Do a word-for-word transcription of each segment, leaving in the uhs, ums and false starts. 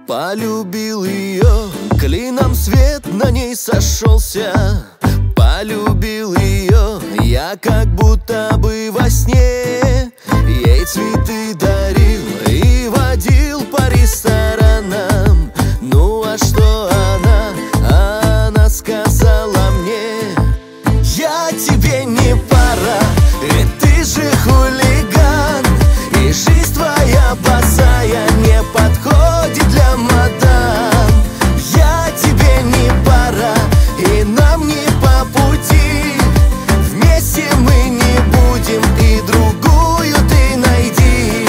Полюбил ее, клином свет на ней сошелся. Полюбил ее, я как будто бы во сне. Ей цветы дарил и водил по ресторанам. Ну а что она, она сказала мне: я тебе не пара, ведь ты же хулиган, и жизнь твоя босая не подходит для мадам. Я тебе не пара, и нам не по пути. Вместе мы не будем, и другую ты найди.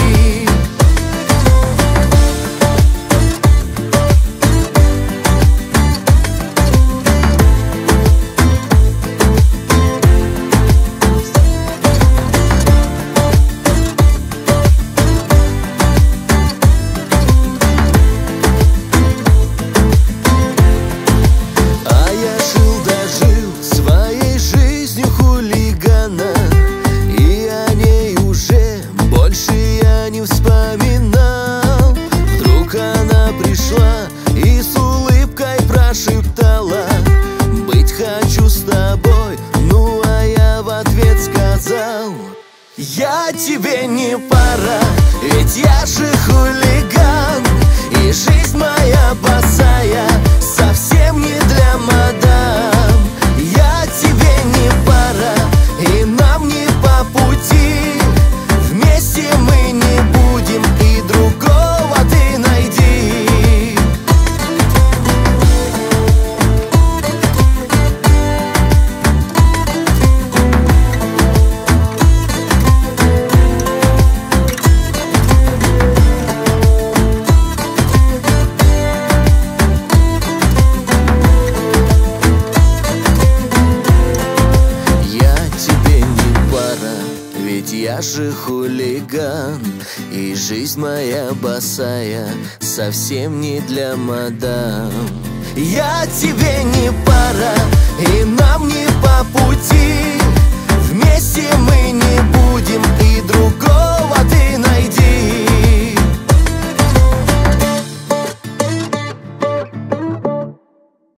И о ней уже больше я не вспоминал. Вдруг она пришла и с улыбкой прошептала: быть хочу с тобой. Ну а я в ответ сказал: я тебе не пара, ведь я же хулиган, и жизнь моя босая совсем не для мадам. Я тебе не пара, и нам не по пути. Вместе мы не будем, и другого ты найди. Ведь я же хулиган, и жизнь моя босая совсем не для мадам. Я тебе не пара, и нам не по пути. Вместе мы не